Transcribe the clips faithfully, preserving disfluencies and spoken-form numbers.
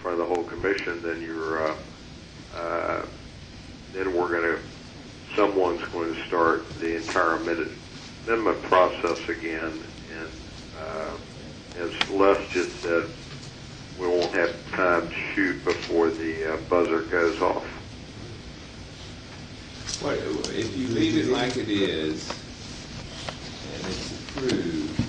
front of the whole commission, then you're, uh, uh, then we're going to, someone's going to start the entire amendment, amendment process again. And uh, as Les just said, we won't have time to shoot before the uh, buzzer goes off. What, if you leave it like it is, and it's approved,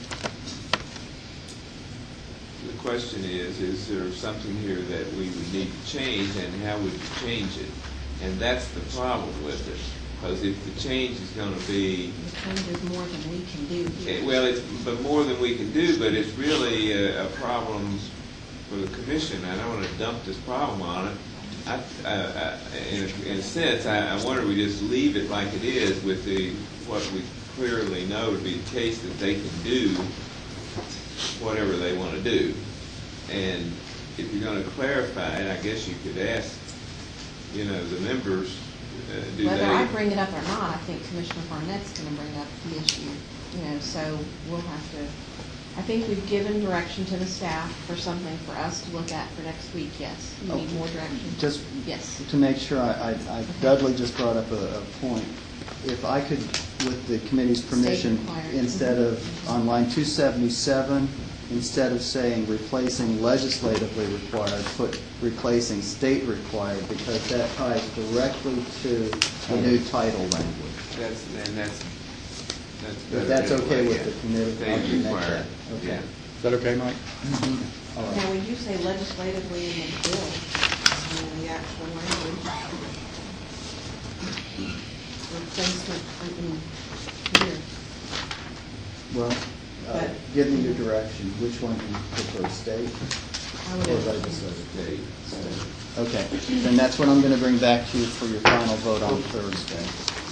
the question is, is there something here that we would need to change, and how would you change it? And that's the problem with it. Because if the change is going to be... The change is more than we can do here. It, well, it's but more than we can do, but it's really a, a problem for the commission. I don't want to dump this problem on it. I, uh, uh, in, a, in a sense, I, I wonder we just leave it like it is with the what we clearly know to be the case, that they can do whatever they want to do. And if you're going to clarify it, I guess you could ask, you know, the members, uh, do Whether they... I bring it up or not, I think Commissioner Barnett's going to bring up the issue. You know, so we'll have to... I think we've given direction to the staff for something for us to look at for next week, yes. You need Okay. more direction? Just yes. to make sure, I, I, I Dudley just brought up a, a point. If I could, with the committee's permission, required. instead of on line two seventy-seven, instead of saying replacing legislatively required, put replacing state required, because that ties directly to the new title language. That's, and that's... That's If better that's anyway, okay with yeah. the committee, They I'll make require that. it, Okay. yeah. Is that okay, Mike? All right. Now, when you say legislatively in the bill, I mean, the actual language, replacement, I mean, here. Well, uh, But- give me your direction. Which one do you prefer, state I or would legislative? They- Okay, then that's what I'm going to bring back to you for your final vote on Thursday.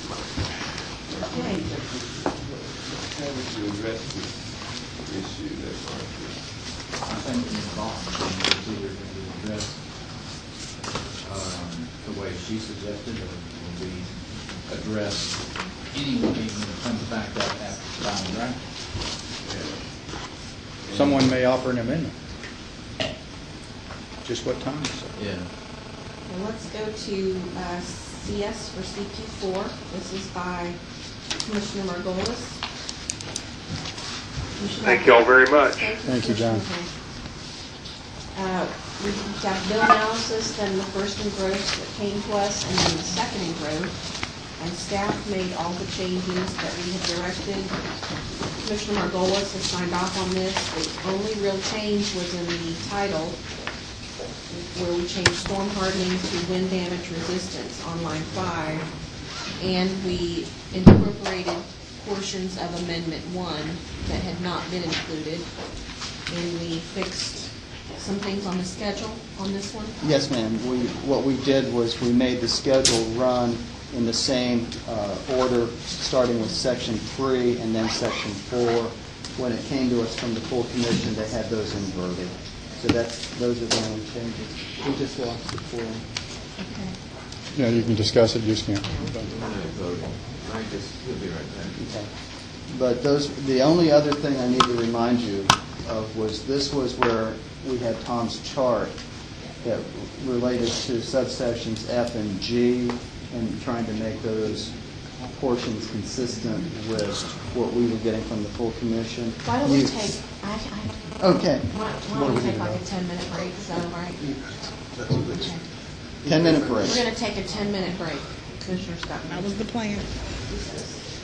Okay. How would you address this issue that Martha? I think Miz Boston is either going to be addressed um, the way she suggested, or will be addressed anyway when it comes back up after the final draft. Someone may offer an amendment. Just what time is it? Yeah. Well, let's go to uh, C S for C Q four. This is by Commissioner Margolis. Thank you all very much. Thank you, John. Uh, We've got bill analysis, then the first and gross that came to us, and then the second and gross. And staff made all the changes that we had directed. Commissioner Margolis has signed off on this. The only real change was in the title, where we changed storm hardening to wind damage resistance on line five. And we incorporated portions of Amendment one that had not been included. And we fixed some things on the schedule on this one. Yes, ma'am. We, what we did was we made the schedule run in the same uh, order, starting with Section three and then Section four. When it came to us from the full commission, they had those inverted. So that's, those are the only changes. We just lost it for them. Okay. Yeah, you can discuss it, you just can't. I'm not voting. I just, he'll be right back. Okay. But those, the only other thing I need to remind you of was this was where we had Tom's chart that related to subsections F and G and trying to make those portions consistent with what we were getting from the full commission. Why don't we You- take, I, I, Okay. why why don't we take like a ten-minute break, is that all right? Okay. Ten-minute break. We're going to take a ten-minute break. Commissioner Scott. That was the plan.